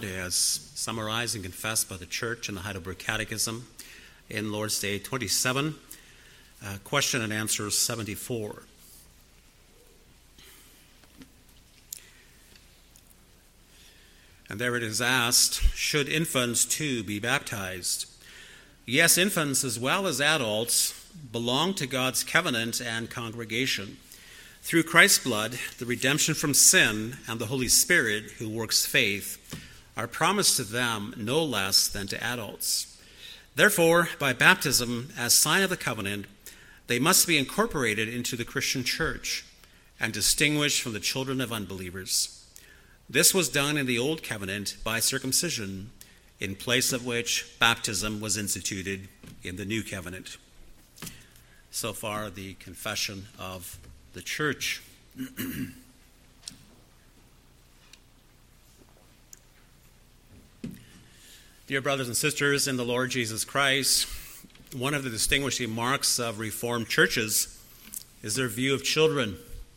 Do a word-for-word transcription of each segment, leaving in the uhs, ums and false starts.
as summarized and confessed by the Church in the Heidelberg Catechism in Lord's Day twenty-seven, uh, question and answer seventy-four. And there it is asked, should infants too be baptized? Yes, infants as well as adults belong to God's covenant and congregation. Through Christ's blood, the redemption from sin and the Holy Spirit who works faith are promised to them no less than to adults. Therefore, by baptism as sign of the covenant, they must be incorporated into the Christian church and distinguished from the children of unbelievers. This was done in the Old Covenant by circumcision, in place of which baptism was instituted in the New Covenant. So far, the confession of the Church. Dear brothers and sisters in the Lord Jesus Christ, one of the distinguishing marks of Reformed churches is their view of children.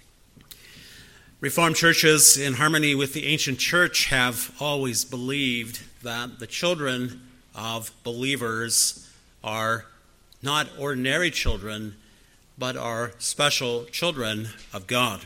Reformed churches, in harmony with the ancient church, have always believed that the children of believers are not ordinary children, but are special children of God.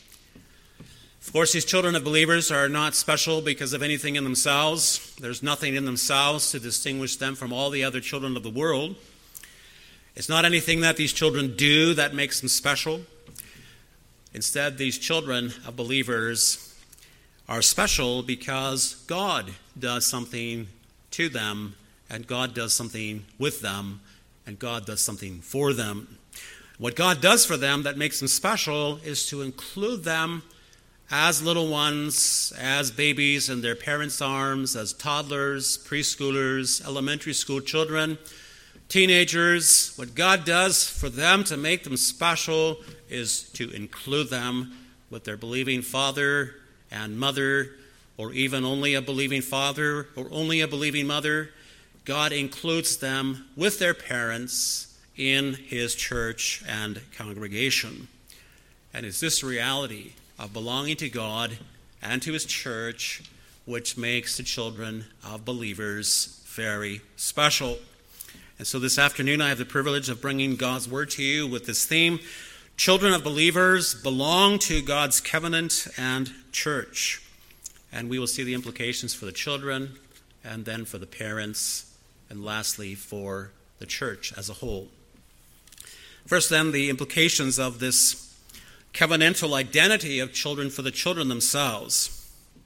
Of course, these children of believers are not special because of anything in themselves. There's nothing in themselves to distinguish them from all the other children of the world. It's not anything that these children do that makes them special. Instead, these children of believers are special because God does something to them, and God does something with them, and God does something for them. What God does for them that makes them special is to include them as little ones, as babies in their parents' arms, as toddlers, preschoolers, elementary school children, teenagers. What God does for them to make them special is to include them with their believing father and mother, or even only a believing father or only a believing mother. God includes them with their parents in his church and congregation. And it's this reality of belonging to God and to his church which makes the children of believers very special. And so this afternoon I have the privilege of bringing God's word to you with this theme: children of believers belong to God's covenant and church. And we will see the implications for the children, and then for the parents, and lastly for the church as a whole. First then, the implications of this covenantal identity of children for the children themselves.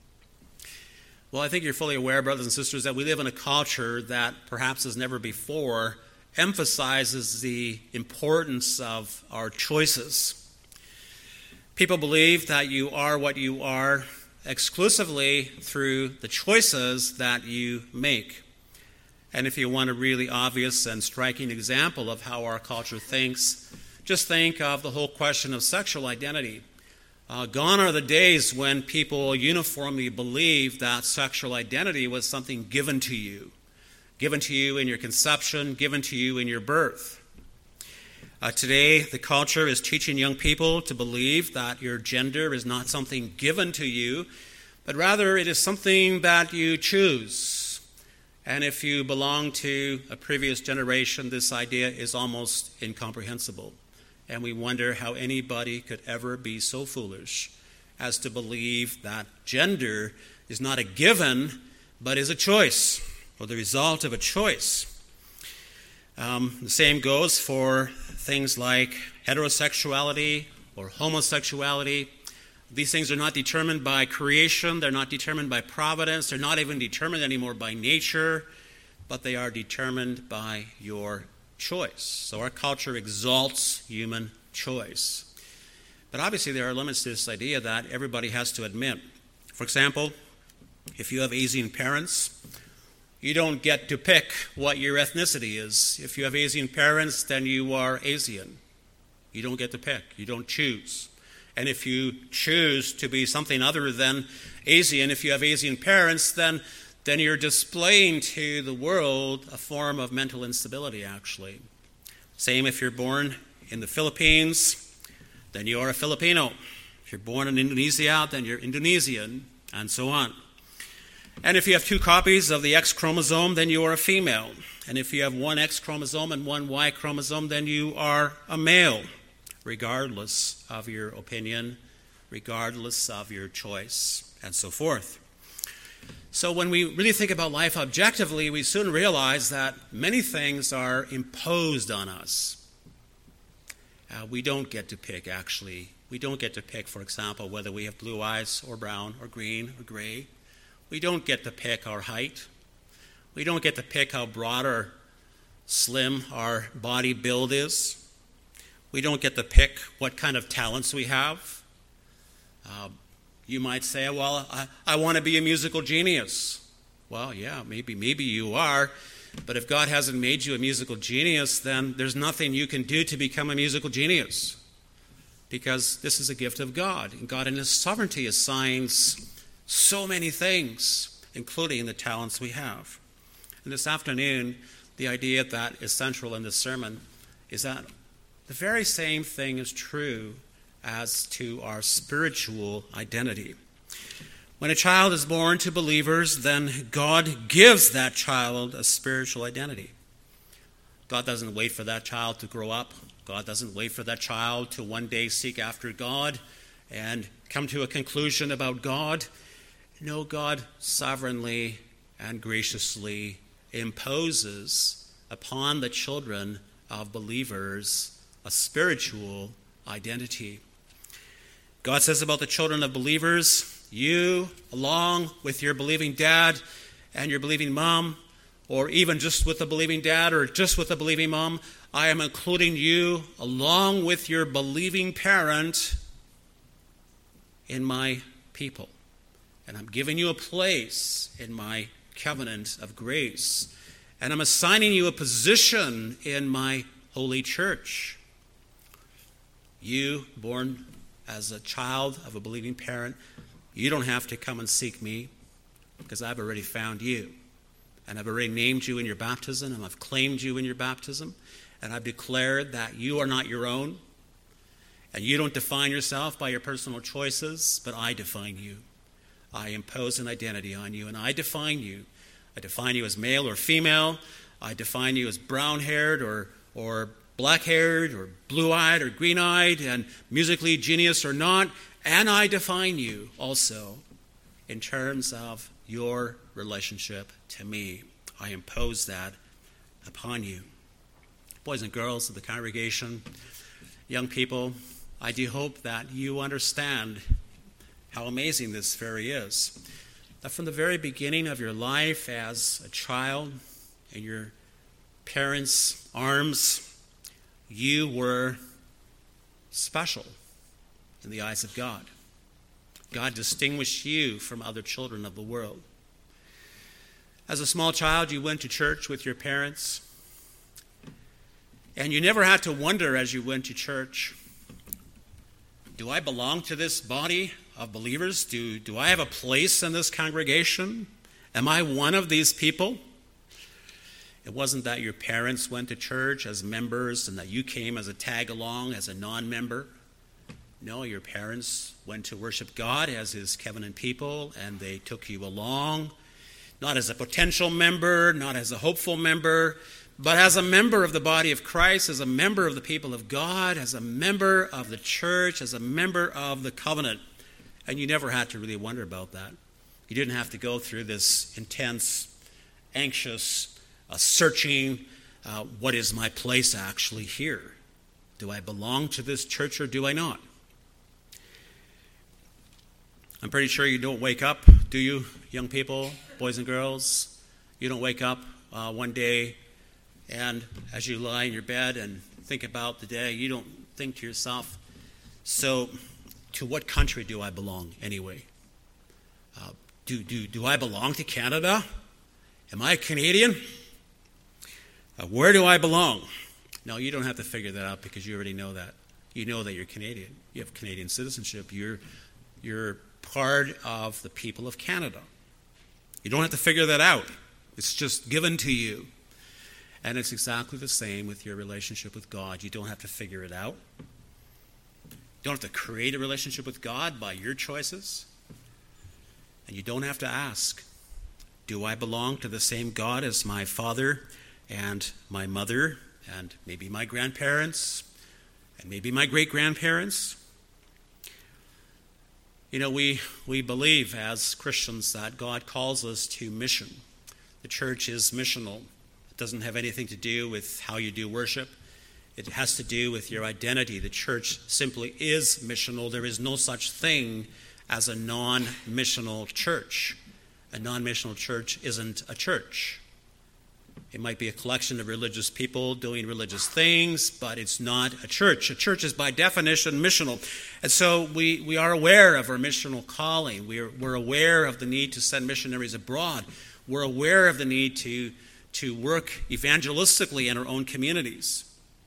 Well, I think you're fully aware, brothers and sisters, that we live in a culture that perhaps as never before emphasizes the importance of our choices. People believe that you are what you are exclusively through the choices that you make. And if you want a really obvious and striking example of how our culture thinks, just think of the whole question of sexual identity. Uh, gone are the days when people uniformly believed that sexual identity was something given to you, given to you in your conception, given to you in your birth. Uh, today, the culture is teaching young people to believe that your gender is not something given to you, but rather it is something that you choose. And if you belong to a previous generation, this idea is almost incomprehensible. And we wonder how anybody could ever be so foolish as to believe that gender is not a given, but is a choice, or the result of a choice. Um, the same goes for things like heterosexuality or homosexuality. These things are not determined by creation, they're not determined by providence, they're not even determined anymore by nature, but they are determined by your choice. So our culture exalts human choice. But obviously there are limits to this idea that everybody has to admit. For example, if you have Asian parents, you don't get to pick what your ethnicity is. If you have Asian parents, then you are Asian. You don't get to pick. You don't choose. And if you choose to be something other than Asian, if you have Asian parents, then then you're displaying to the world a form of mental instability, actually. Same if you're born in the Philippines, then you're a Filipino. If you're born in Indonesia, then you're Indonesian, and so on. And if you have two copies of the X chromosome, then you are a female. And if you have one X chromosome and one Y chromosome, then you are a male, regardless of your opinion, regardless of your choice, and so forth. So when we really think about life objectively, we soon realize that many things are imposed on us. Uh, we don't get to pick, actually. We don't get to pick, for example, whether we have blue eyes or brown or green or gray. We don't get to pick our height. We don't get to pick how broad or slim our body build is. We don't get to pick what kind of talents we have. Uh, you might say, well, I, I want to be a musical genius. Well, yeah, maybe, maybe you are. But if God hasn't made you a musical genius, then there's nothing you can do to become a musical genius. Because this is a gift of God. And God in His sovereignty assigns so many things, including the talents we have. And this afternoon, the idea that is central in this sermon is that the very same thing is true as to our spiritual identity. When a child is born to believers, then God gives that child a spiritual identity. God doesn't wait for that child to grow up. God doesn't wait for that child to one day seek after God and come to a conclusion about God. No, God sovereignly and graciously imposes upon the children of believers a spiritual identity. God says about the children of believers, you, along with your believing dad and your believing mom, or even just with the believing dad or just with the believing mom, I am including you, along with your believing parent, in my people. And I'm giving you a place in my covenant of grace. And I'm assigning you a position in my holy church. You, born as a child of a believing parent, you don't have to come and seek me because I've already found you. And I've already named you in your baptism, and I've claimed you in your baptism, and I've declared that you are not your own, and you don't define yourself by your personal choices, but I define you. I impose an identity on you, and I define you. I define you as male or female. I define you as brown-haired or, or black-haired or blue-eyed or green-eyed and musically genius or not. And I define you also in terms of your relationship to me. I impose that upon you. Boys and girls of the congregation, young people, I do hope that you understand how amazing this very is. That from the very beginning of your life as a child in your parents' arms, you were special in the eyes of God. God distinguished you from other children of the world. As a small child, you went to church with your parents, and you never had to wonder as you went to church, do I belong to this body of believers? Do, do I have a place in this congregation? Am I one of these people? It wasn't that your parents went to church as members and that you came as a tag-along, as a non-member. No, your parents went to worship God as His covenant people, and they took you along, not as a potential member, not as a hopeful member, but as a member of the body of Christ, as a member of the people of God, as a member of the church, as a member of the covenant. And you never had to really wonder about that. You didn't have to go through this intense, anxious, uh, searching, uh, what is my place actually here? Do I belong to this church or do I not? I'm pretty sure you don't wake up, do you, young people, boys and girls? You don't wake up uh, one day and as you lie in your bed and think about the day, you don't think to yourself, so to what country do I belong anyway? Uh, do, do, do I belong to Canada? Am I a Canadian? Uh, where do I belong? No, you don't have to figure that out because you already know that. You know that you're Canadian. You have Canadian citizenship. You're, you're part of the people of Canada. You don't have to figure that out. It's just given to you. And it's exactly the same with your relationship with God. You don't have to figure it out. You don't have to create a relationship with God by your choices. And you don't have to ask. Do I belong to the same God as my father and my mother and maybe my grandparents and maybe my great-grandparents? You know, we, we believe as Christians that God calls us to mission. The church is missional. It doesn't have anything to do with how you do worship. It has to do with your identity. The church simply is missional. There is no such thing as a non-missional church. A non-missional church isn't a church. It might be a collection of religious people doing religious things, but it's not a church. A church is by definition missional. And so we, we are aware of our missional calling. We're, we're aware of the need to send missionaries abroad. We're aware of the need to, to work evangelistically in our own communities.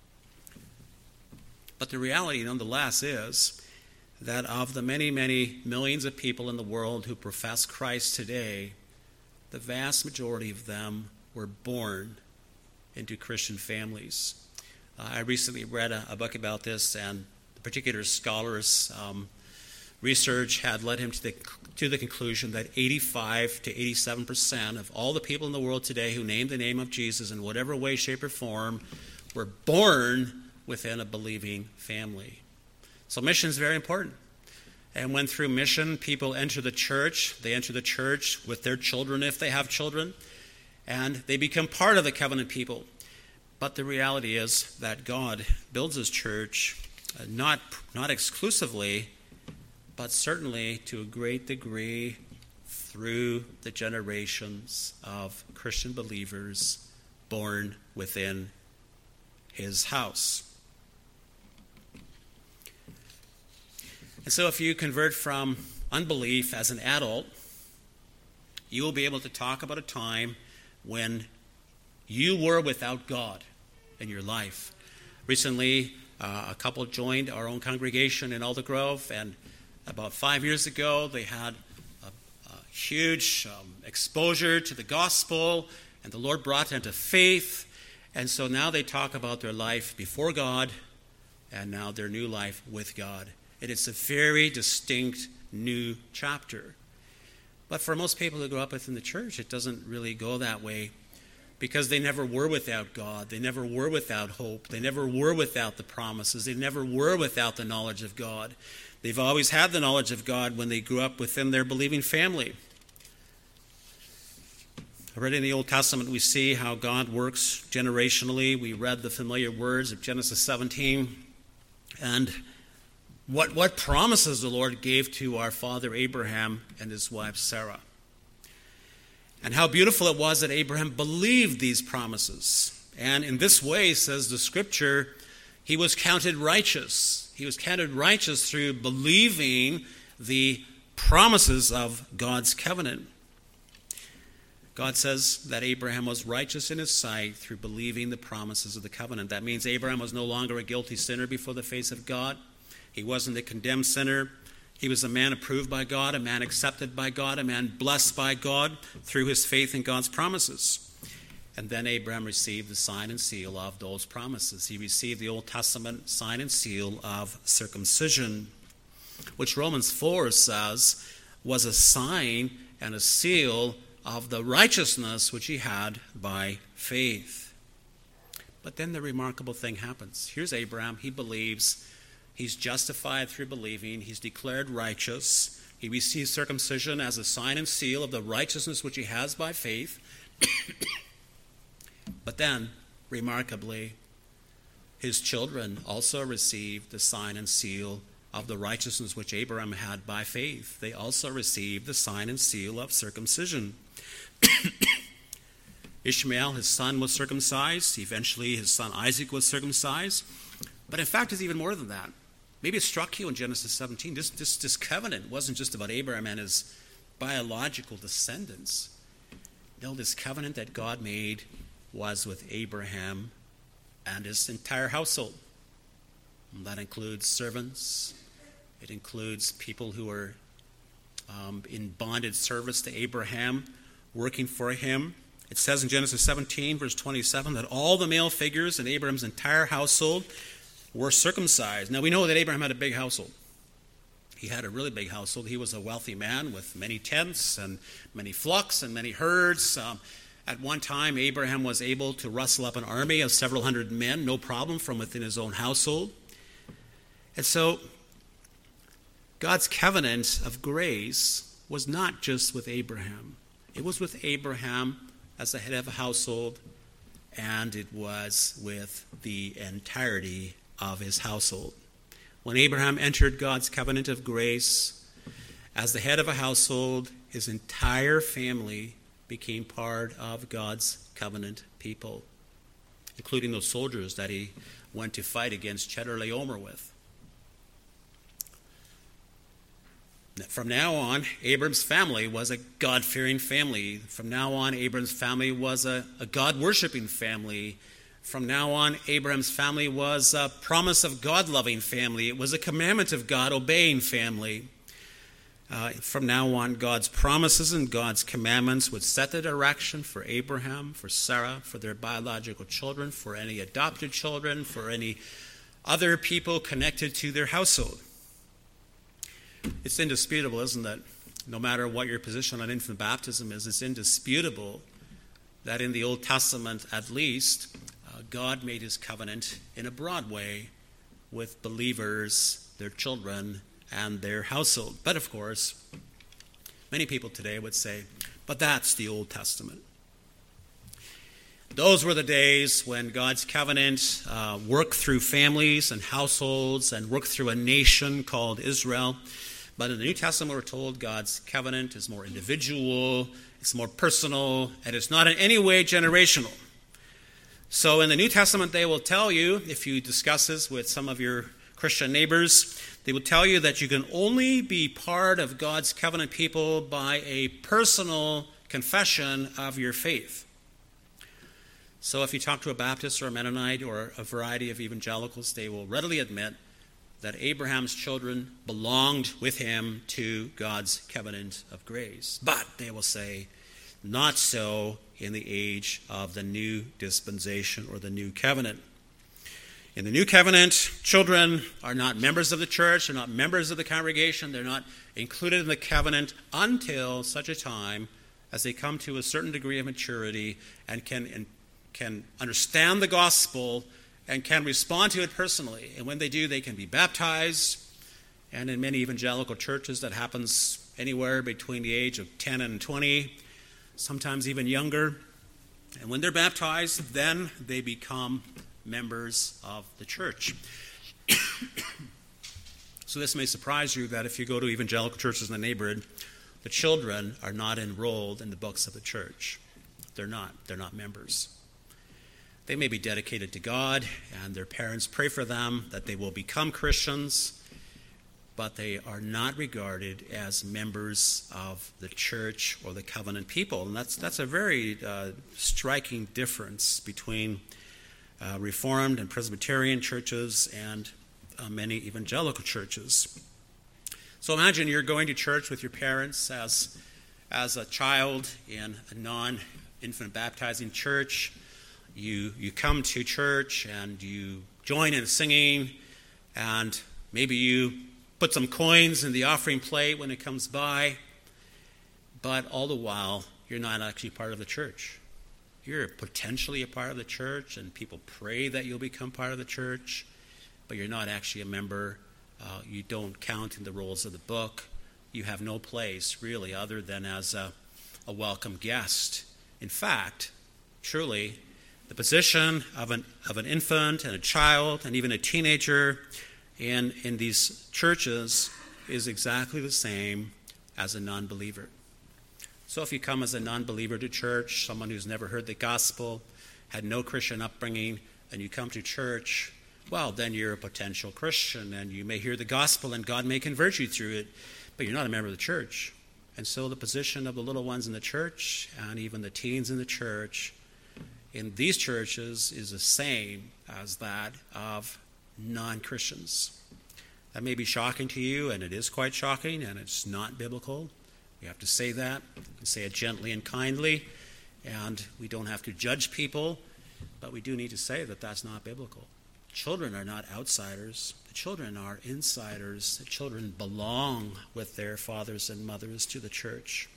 But the reality, nonetheless, is that of the many, many millions of people in the world who profess Christ today, the vast majority of them were born into Christian families. Uh, I recently read a, a book about this, and the particular scholars' um, research had led him to the, to the conclusion that eighty-five to eighty-seven percent of all the people in the world today who name the name of Jesus in whatever way, shape, or form were born within a believing family. So mission is very important. And when through mission people enter the church, they enter the church with their children if they have children, and they become part of the covenant people. But the reality is that God builds his church uh, not, not exclusively, but certainly to a great degree through the generations of Christian believers born within his house. And so if you convert from unbelief as an adult, you will be able to talk about a time when you were without God in your life. Recently, uh, a couple joined our own congregation in Alder Grove, and about five years ago, they had a, a huge um, exposure to the gospel, and the Lord brought them to faith. And so now they talk about their life before God, and now their new life with God. It is a very distinct new chapter. But for most people who grow up within the church, it doesn't really go that way, because they never were without God. They never were without hope. They never were without the promises. They never were without the knowledge of God. They've always had the knowledge of God when they grew up within their believing family. Already in the Old Testament, we see how God works generationally. We read the familiar words of Genesis seventeen. And what, what promises the Lord gave to our father Abraham and his wife Sarah. And how beautiful it was that Abraham believed these promises. And in this way, says the Scripture, he was counted righteous. He was counted righteous through believing the promises of God's covenant. God says that Abraham was righteous in his sight through believing the promises of the covenant. That means Abraham was no longer a guilty sinner before the face of God. He wasn't a condemned sinner. He was a man approved by God, a man accepted by God, a man blessed by God through his faith in God's promises. And then Abraham received the sign and seal of those promises. He received the Old Testament sign and seal of circumcision, which Romans four says was a sign and a seal of the righteousness which he had by faith. But then the remarkable thing happens. Here's Abraham. He believes. He's justified through believing. He's declared righteous. He receives circumcision as a sign and seal of the righteousness which he has by faith. But then, remarkably, his children also received the sign and seal of the righteousness which Abraham had by faith. They also received the sign and seal of circumcision. Ishmael, his son, was circumcised. Eventually, his son Isaac was circumcised. But in fact, it's even more than that. Maybe it struck you in Genesis seventeen. This, this, this covenant wasn't just about Abraham and his biological descendants. No, this covenant that God made was with Abraham and his entire household. And that includes servants. It includes people who are um, in bonded service to Abraham, working for him. It says in Genesis seventeen, verse twenty-seven, that all the male figures in Abraham's entire household were circumcised. Now we know that Abraham had a big household. He had a really big household. He was a wealthy man with many tents and many flocks and many herds. Um, at one time, Abraham was able to rustle up an army of several hundred men, no problem, from within his own household. And so God's covenant of grace was not just with Abraham. It was with Abraham as the head of a household, and it was with the entirety of his household. When Abraham entered God's covenant of grace as the head of a household, his entire family became part of God's covenant people, including those soldiers that he went to fight against Chedorlaomer with. From now on, Abram's family was a God-fearing family. From now on, Abram's family was a, a God-worshiping family. From now on, Abraham's family was a promise of God-loving family. It was a commandment of God-obeying family. Uh, from now on, God's promises and God's commandments would set the direction for Abraham, for Sarah, for their biological children, for any adopted children, for any other people connected to their household. It's indisputable, isn't it? No matter what your position on infant baptism is, it's indisputable that in the Old Testament, at least, uh, God made his covenant in a broad way with believers, their children, and their household. But of course, many people today would say, but that's the Old Testament. Those were the days when God's covenant uh, worked through families and households and worked through a nation called Israel. But in the New Testament, we're told God's covenant is more individual, it's more personal, and it's not in any way generational. So in the New Testament, they will tell you, if you discuss this with some of your Christian neighbors, they will tell you that you can only be part of God's covenant people by a personal confession of your faith. So if you talk to a Baptist or a Mennonite or a variety of evangelicals, they will readily admit that Abraham's children belonged with him to God's covenant of grace. But they will say, not so in the age of the new dispensation or the new covenant. In the new covenant, children are not members of the church, they're not members of the congregation, they're not included in the covenant until such a time as they come to a certain degree of maturity and can, can understand the gospel and can respond to it personally. And when they do, they can be baptized. And in many evangelical churches, that happens anywhere between the age of ten and twenty, sometimes even younger. And when they're baptized, then they become members of the church. So this may surprise you that if you go to evangelical churches in the neighborhood, the children are not enrolled in the books of the church. They're not. They're not members. They may be dedicated to God, and their parents pray for them that they will become Christians, but they are not regarded as members of the church or the covenant people. And that's that's a very uh, striking difference between uh, Reformed and Presbyterian churches and uh, many evangelical churches. So imagine you're going to church with your parents as, as a child in a non-infant baptizing church. You you come to church and you join in singing, and maybe you put some coins in the offering plate when it comes by, but all the while you're not actually part of the church. You're potentially a part of the church, and people pray that you'll become part of the church, but you're not actually a member. Uh, you don't count in the rolls of the book. You have no place really other than as a, a welcome guest. In fact, truly, the position of an of an infant and a child and even a teenager in, in these churches is exactly the same as a non-believer. So if you come as a non-believer to church, someone who's never heard the gospel, had no Christian upbringing, and you come to church, well, then you're a potential Christian, and you may hear the gospel, and God may convert you through it, but you're not a member of the church. And so the position of the little ones in the church, and even the teens in the church, in these churches is the same as that of non-Christians. That may be shocking to you, and it is quite shocking, and it's not biblical. We have to say that, and say it gently and kindly, and we don't have to judge people, but we do need to say that that's not biblical. children are not outsiders. The children are insiders. The children belong with their fathers and mothers to the church.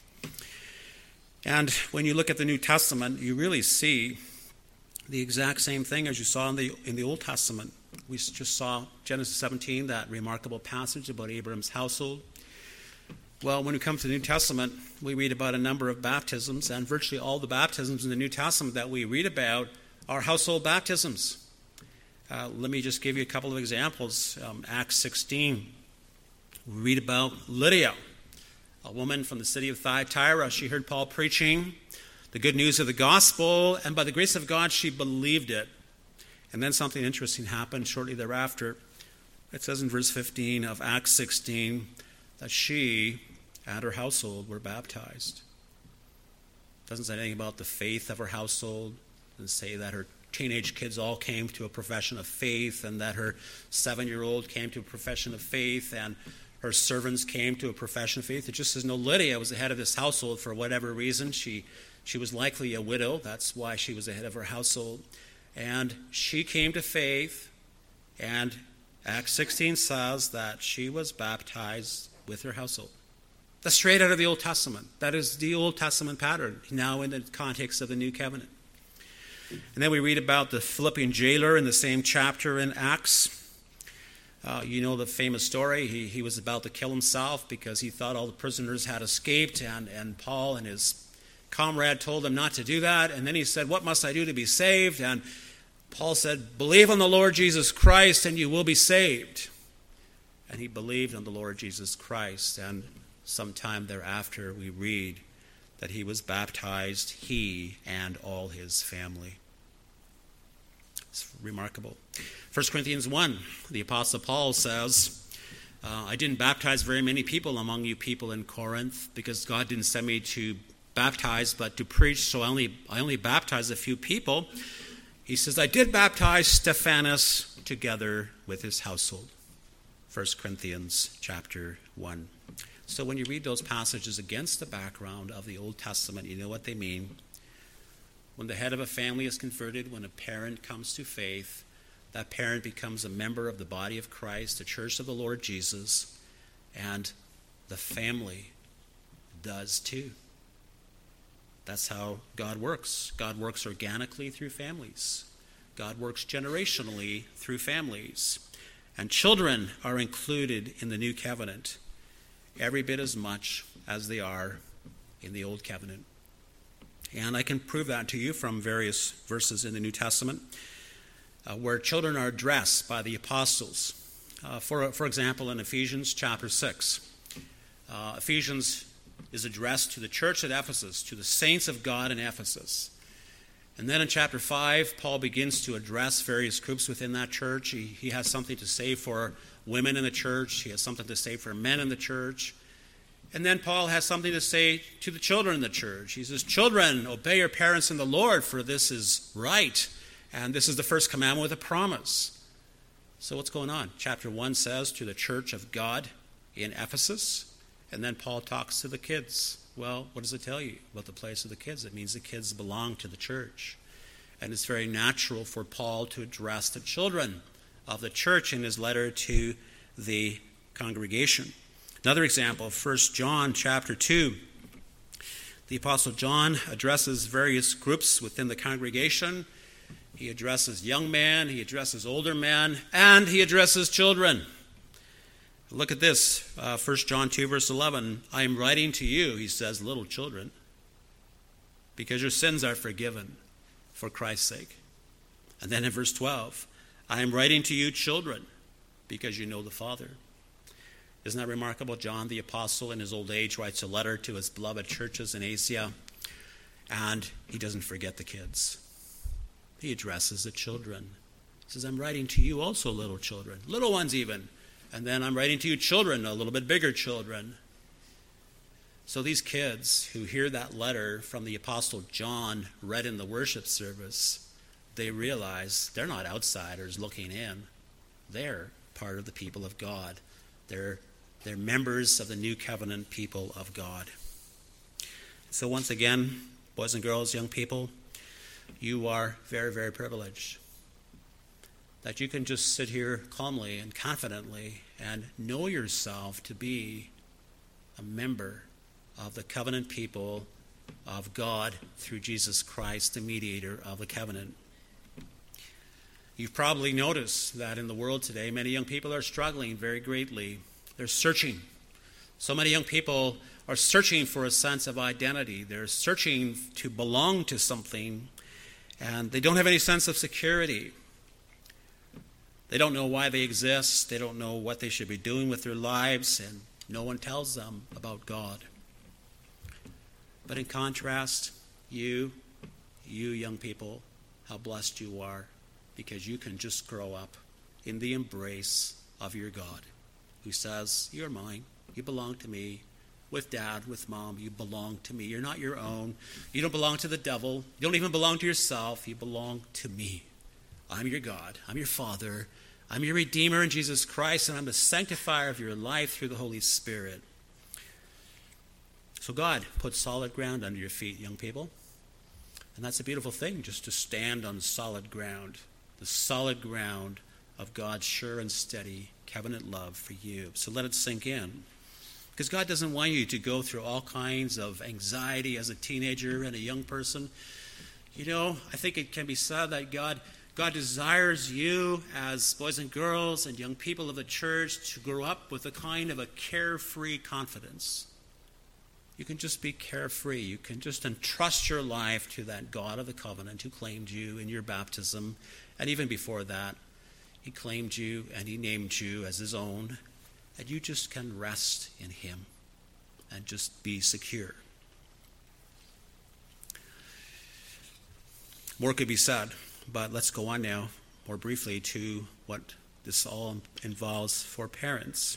And when you look at the New Testament, you really see the exact same thing as you saw in the in the Old Testament. We just saw Genesis seventeen, that remarkable passage about Abraham's household. Well, when we come to the New Testament, we read about a number of baptisms, and virtually all the baptisms in the New Testament that we read about are household baptisms. Uh, let me just give you a couple of examples. Um, Acts sixteen, we read about Lydia, a woman from the city of Thyatira. She heard Paul preaching the good news of the gospel, and by the grace of God, she believed it. And then something interesting happened shortly thereafter. It says in verse fifteen of Acts sixteen that she and her household were baptized. It doesn't say anything about the faith of her household. It doesn't say that her teenage kids all came to a profession of faith, and that her seven-year-old came to a profession of faith, and her servants came to a profession of faith. It just says, no, Lydia was the head of this household for whatever reason. She, she was likely a widow. That's why she was the head of her household. And she came to faith, and Acts sixteen says that she was baptized with her household. That's straight out of the Old Testament. That is the Old Testament pattern, now in the context of the New Covenant. And then we read about the Philippian jailer in the same chapter in Acts. Uh, you know the famous story. He, he was about to kill himself because he thought all the prisoners had escaped, and, and Paul and his comrade told him not to do that. And then he said, what must I do to be saved? And Paul said, believe on the Lord Jesus Christ and you will be saved. And he believed on the Lord Jesus Christ. And sometime thereafter we read that he was baptized, he and all his family. It's remarkable. First Corinthians one, the Apostle Paul says, uh, I didn't baptize very many people among you people in Corinth because God didn't send me to baptize but to preach, so I only, I only baptized a few people. He says, I did baptize Stephanas together with his household. First Corinthians chapter one. So when you read those passages against the background of the Old Testament, you know what they mean. When the head of a family is converted, when a parent comes to faith, that parent becomes a member of the body of Christ, the church of the Lord Jesus, and the family does too. That's how God works. God works organically through families. God works generationally through families. And children are included in the New Covenant every bit as much as they are in the Old Covenant. And I can prove that to you from various verses in the New Testament uh, where children are addressed by the apostles. Uh, for, for example, in Ephesians chapter six, uh, Ephesians is addressed to the church at Ephesus, to the saints of God in Ephesus. And then in chapter five, Paul begins to address various groups within that church. He, he has something to say for women in the church. He has something to say for men in the church. And then Paul has something to say to the children in the church. He says, children, obey your parents in the Lord, for this is right. And this is the first commandment with a promise. So what's going on? Chapter one says to the church of God in Ephesus. And then Paul talks to the kids. Well, what does it tell you about the place of the kids? It means the kids belong to the church. And it's very natural for Paul to address the children of the church in his letter to the congregation. Another example, First John chapter two. The Apostle John addresses various groups within the congregation. He addresses young men, he addresses older men, and he addresses children. Look at this, uh, First John two, verse eleven. I am writing to you, he says, little children, because your sins are forgiven for Christ's sake. And then in verse twelve, I am writing to you, children, because you know the Father. Isn't that remarkable? John the Apostle in his old age writes a letter to his beloved churches in Asia, and he doesn't forget the kids. He addresses the children. He says, I'm writing to you also, little children, little ones even. And then I'm writing to you children, a little bit bigger children. So these kids who hear that letter from the Apostle John read in the worship service, they realize they're not outsiders looking in. They're part of the people of God. They're, they're members of the new covenant people of God. So once again, boys and girls, young people, you are very, very privileged. that you can just sit here calmly and confidently and know yourself to be a member of the covenant people of God through Jesus Christ, the mediator of the covenant. You've probably noticed that in the world today, many young people are struggling very greatly. They're searching. So many young people are searching for a sense of identity. They're searching to belong to something, and they don't have any sense of security. They don't know why they exist. They don't know what they should be doing with their lives, and no one tells them about God. But in contrast, you, you young people, how blessed you are, because you can just grow up in the embrace of your God, who says, you're mine, you belong to me. With dad, with mom, you belong to me. You're not your own. You don't belong to the devil. You don't even belong to yourself. You belong to me. I'm your God. I'm your Father. I'm your Redeemer in Jesus Christ, and I'm the sanctifier of your life through the Holy Spirit. So God put solid ground under your feet, young people. And that's a beautiful thing, just to stand on solid ground, the solid ground of God's sure and steady covenant love for you. So let it sink in. Because God doesn't want you to go through all kinds of anxiety as a teenager and a young person. You know, I think it can be said that God, God desires you as boys and girls and young people of the church to grow up with a kind of a carefree confidence. You can just be carefree. You can just entrust your life to that God of the covenant who claimed you in your baptism. And even before that, he claimed you and he named you as his own. And you just can rest in him and just be secure. More could be said, but let's go on now more briefly to what this all involves for parents.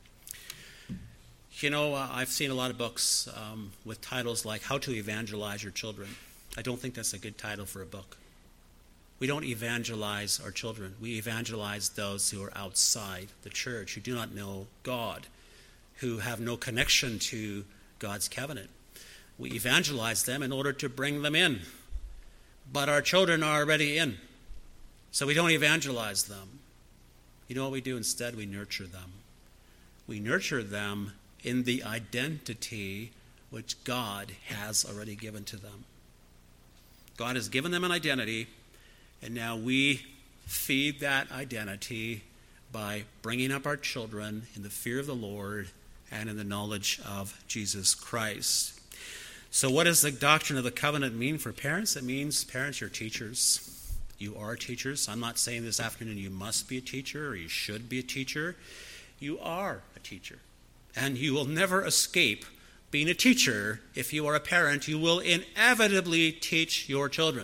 You know, uh, I've seen a lot of books um, with titles like How to Evangelize Your Children. I don't think that's a good title for a book. We don't evangelize our children. We evangelize those who are outside the church, who do not know God, who have no connection to God's covenant. We evangelize them in order to bring them in. But our children are already in, so we don't evangelize them. You know what we do instead? We nurture them. We nurture them in the identity which God has already given to them. God has given them an identity, and now we feed that identity by bringing up our children in the fear of the Lord and in the knowledge of Jesus Christ. So what does the doctrine of the covenant mean for parents? It means, parents, you're teachers. You are teachers. I'm not saying this afternoon you must be a teacher or you should be a teacher. You are a teacher. And you will never escape being a teacher. If you are a parent, you will inevitably teach your children.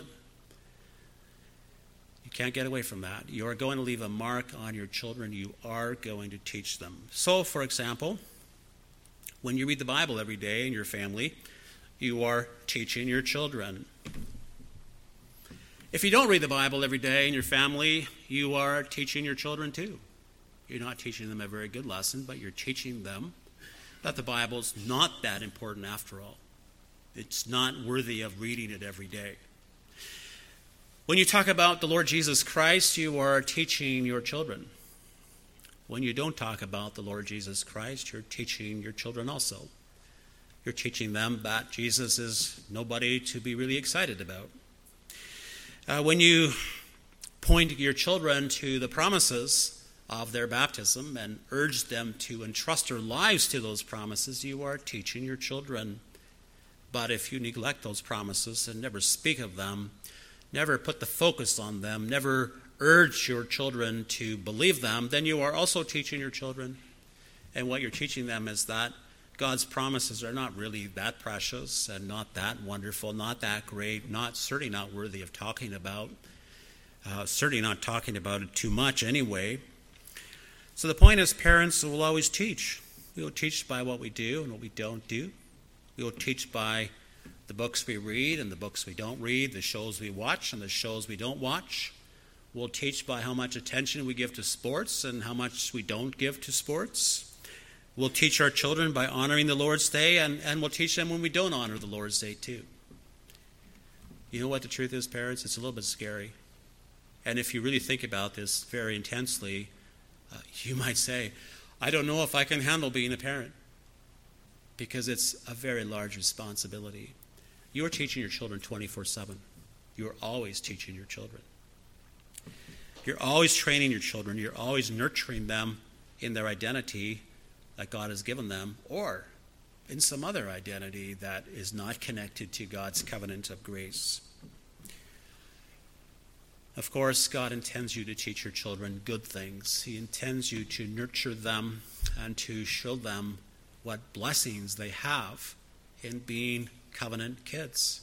You can't get away from that. You are going to leave a mark on your children. You are going to teach them. So, for example, when you read the Bible every day in your family, you are teaching your children. If you don't read the Bible every day in your family, you are teaching your children too. You're not teaching them a very good lesson, but you're teaching them that the Bible's not that important after all. It's not worthy of reading it every day. When you talk about the Lord Jesus Christ, you are teaching your children. When you don't talk about the Lord Jesus Christ, you're teaching your children also. You're teaching them that Jesus is nobody to be really excited about. Uh, when you point your children to the promises of their baptism and urge them to entrust their lives to those promises, you are teaching your children. But if you neglect those promises and never speak of them, never put the focus on them, never urge your children to believe them, then you are also teaching your children. And what you're teaching them is that God's promises are not really that precious and not that wonderful, not that great, not certainly not worthy of talking about, uh, certainly not talking about it too much anyway. So the point is, parents will always teach. We will teach by what we do and what we don't do. We will teach by the books we read and the books we don't read, the shows we watch and the shows we don't watch. We'll teach by how much attention we give to sports and how much we don't give to sports. We'll teach our children by honoring the Lord's Day, and, and we'll teach them when we don't honor the Lord's Day too. You know what the truth is, parents? It's a little bit scary. And if you really think about this very intensely, uh, you might say, I don't know if I can handle being a parent, because it's a very large responsibility. You are teaching your children twenty-four seven. You are always teaching your children. You're always training your children. You're always nurturing them in their identity that God has given them, or in some other identity that is not connected to God's covenant of grace. Of course, God intends you to teach your children good things. He intends you to nurture them and to show them what blessings they have in being covenant kids.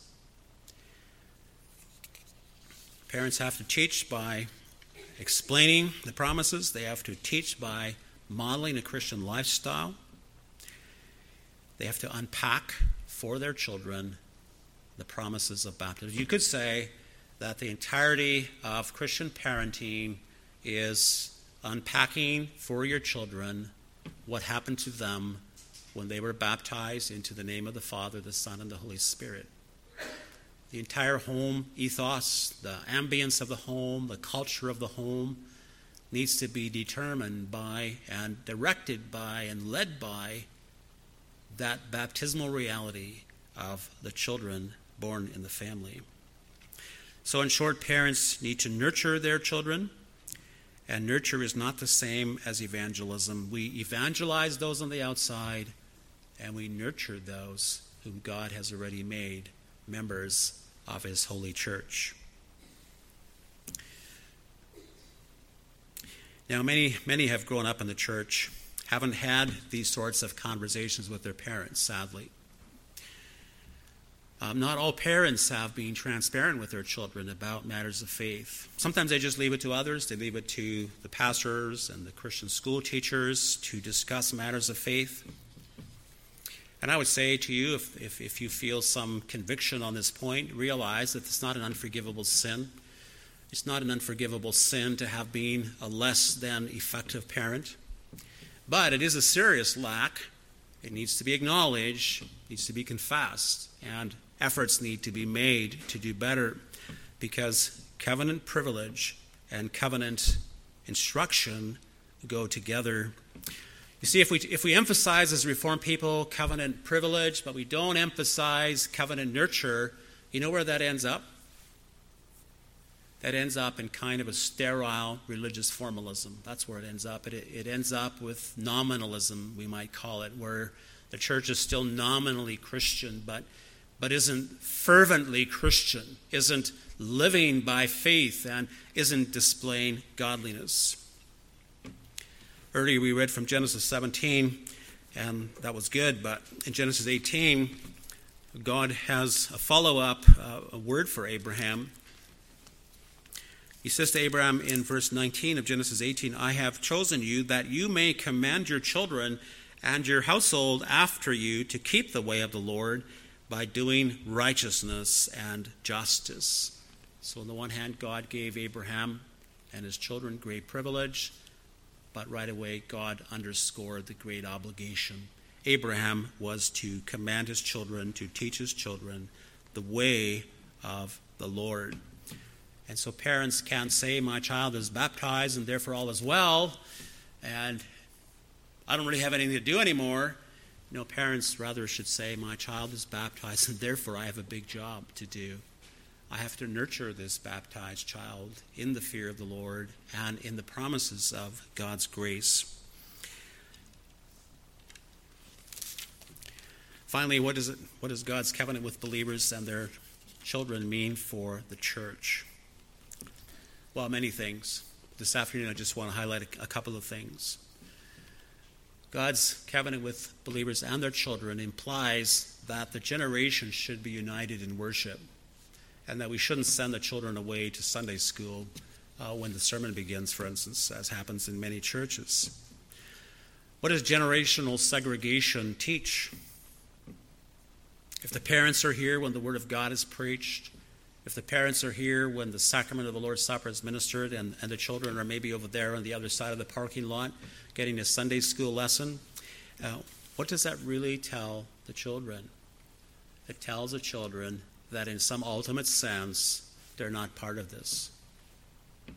Parents have to teach by explaining the promises. They have to teach by modeling a Christian lifestyle. They have to unpack for their children the promises of baptism. You could say that the entirety of Christian parenting is unpacking for your children what happened to them when they were baptized into the name of the Father, the Son, and the Holy Spirit. The entire home ethos, the ambience of the home, the culture of the home needs to be determined by and directed by and led by that baptismal reality of the children born in the family. So in short, parents need to nurture their children, and nurture is not the same as evangelism. We evangelize those on the outside, and we nurture those whom God has already made members of his holy church. Now, many, many have grown up in the church, haven't had these sorts of conversations with their parents, sadly. Um, not all parents have been transparent with their children about matters of faith. Sometimes they just leave it to others. They leave it to the pastors and the Christian school teachers to discuss matters of faith. And I would say to you, if, if, if you feel some conviction on this point, realize that it's not an unforgivable sin. It's not an unforgivable sin to have been a less than effective parent. But it is a serious lack. It needs to be acknowledged, needs to be confessed, and efforts need to be made to do better, because covenant privilege and covenant instruction go together. You see, if we if we emphasize as Reformed people covenant privilege, but we don't emphasize covenant nurture, you know where that ends up? That ends up in kind of a sterile religious formalism. That's where it ends up. It, it ends up with nominalism, we might call it, where the church is still nominally Christian, but but isn't fervently Christian, isn't living by faith, and isn't displaying godliness. Earlier we read from Genesis seventeen, and that was good, but in Genesis eighteen, God has a follow-up, uh, a word for Abraham. He says to Abraham in verse nineteen of Genesis eighteen, I have chosen you that you may command your children and your household after you to keep the way of the Lord by doing righteousness and justice. So on the one hand, God gave Abraham and his children great privilege, but right away God underscored the great obligation. Abraham was to command his children, to teach his children the way of the Lord. And so parents can't say, my child is baptized and therefore all is well, and I don't really have anything to do anymore. No, parents rather should say, my child is baptized and therefore I have a big job to do. I have to nurture this baptized child in the fear of the Lord and in the promises of God's grace. Finally, what is it? What does God's covenant with believers and their children mean for the church? Well, many things. This afternoon I just want to highlight a, a couple of things. God's covenant with believers and their children implies that the generations should be united in worship, and that we shouldn't send the children away to Sunday school uh, when the sermon begins, for instance, as happens in many churches. What does generational segregation teach? If the parents are here when the Word of God is preached, if the parents are here when the sacrament of the Lord's Supper is ministered, and, and the children are maybe over there on the other side of the parking lot getting a Sunday school lesson, uh, what does that really tell the children? It tells the children that in some ultimate sense, they're not part of this.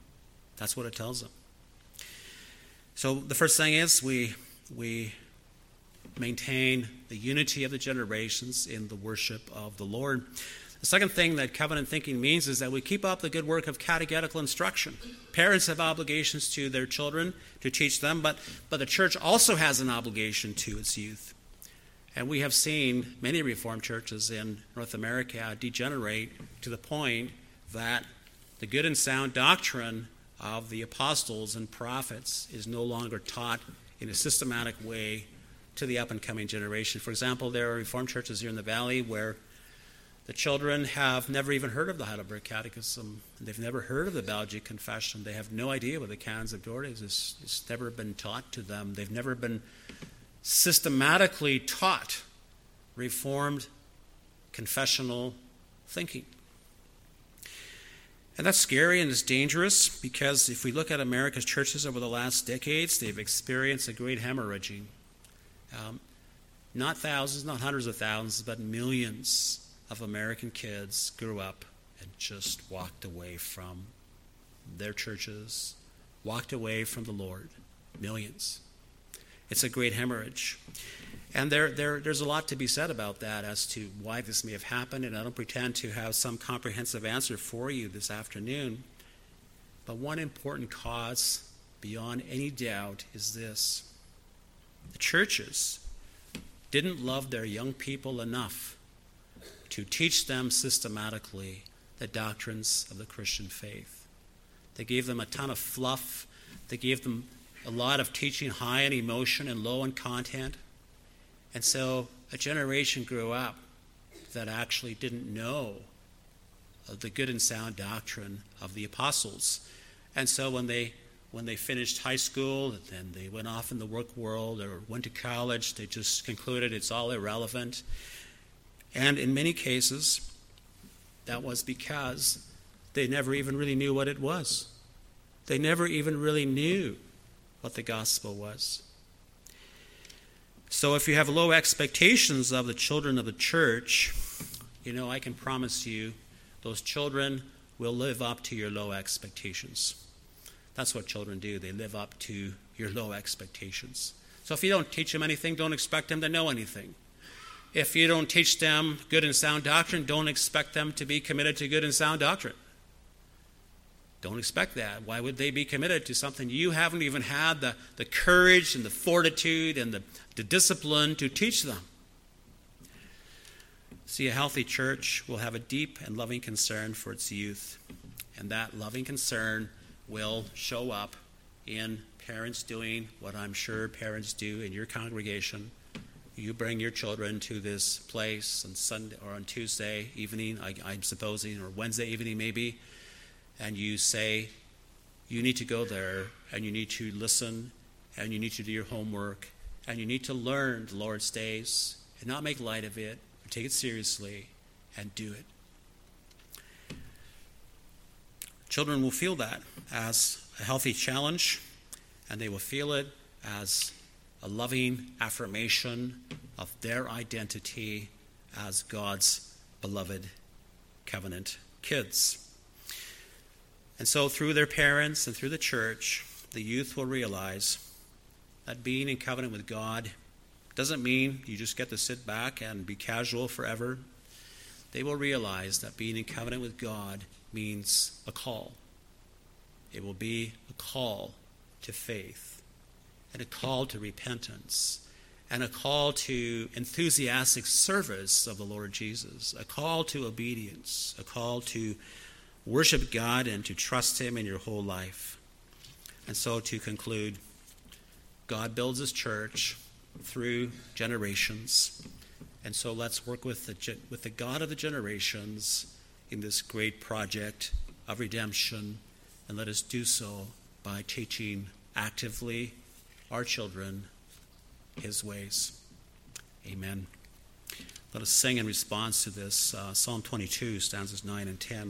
That's what it tells them. So the first thing is we we maintain the unity of the generations in the worship of the Lord. The second thing that covenant thinking means is that we keep up the good work of catechetical instruction. Parents have obligations to their children to teach them, but, but the church also has an obligation to its youth. And we have seen many Reformed churches in North America degenerate to the point that the good and sound doctrine of the apostles and prophets is no longer taught in a systematic way to the up-and-coming generation. For example, there are Reformed churches here in the Valley where the children have never even heard of the Heidelberg Catechism. They've never heard of the Belgic Confession. They have no idea what the Canons of Dort is. It's, it's never been taught to them. They've never been systematically taught Reformed confessional thinking. And that's scary and it's dangerous because if we look at America's churches over the last decades, they've experienced a great hemorrhaging. Um, not thousands, not hundreds of thousands, but millions of American kids grew up and just walked away from their churches, walked away from the Lord. Millions. It's a great hemorrhage. And there, there, there's a lot to be said about that as to why this may have happened, and I don't pretend to have some comprehensive answer for you this afternoon. But one important cause, beyond any doubt, is this. The churches didn't love their young people enough to teach them systematically the doctrines of the Christian faith. They gave them a ton of fluff. They gave them a lot of teaching high in emotion and low in content. And so a generation grew up that actually didn't know the good and sound doctrine of the apostles. And so when they when they finished high school and they went off in the work world or went to college, they just concluded it's all irrelevant. And in many cases, that was because they never even really knew what it was. They never even really knew what the gospel was. So if you have low expectations of the children of the church, you know, I can promise you those children will live up to your low expectations. That's what children do. They live up to your low expectations. So if you don't teach them anything, don't expect them to know anything. If you don't teach them good and sound doctrine, don't expect them to be committed to good and sound doctrine. Don't expect that. Why would they be committed to something you haven't even had the, the courage and the fortitude and the, the discipline to teach them? See, a healthy church will have a deep and loving concern for its youth. And that loving concern will show up in parents doing what I'm sure parents do in your congregation. You bring your children to this place on Sunday or on Tuesday evening, I, I'm supposing, or Wednesday evening maybe, and you say, you need to go there, and you need to listen, and you need to do your homework, and you need to learn the Lord's days, and not make light of it, but take it seriously, and do it. Children will feel that as a healthy challenge, and they will feel it as a loving affirmation of their identity as God's beloved covenant kids. And so through their parents and through the church, the youth will realize that being in covenant with God doesn't mean you just get to sit back and be casual forever. They will realize that being in covenant with God means a call. It will be a call to faith, and a call to repentance, and a call to enthusiastic service of the Lord Jesus, a call to obedience, a call to worship God and to trust Him in your whole life. And so to conclude, God builds His church through generations, and so let's work with the, with the God of the generations in this great project of redemption, and let us do so by teaching actively our children His ways. Amen. Let us sing in response to this. Uh, Psalm twenty-two, stanzas nine and ten.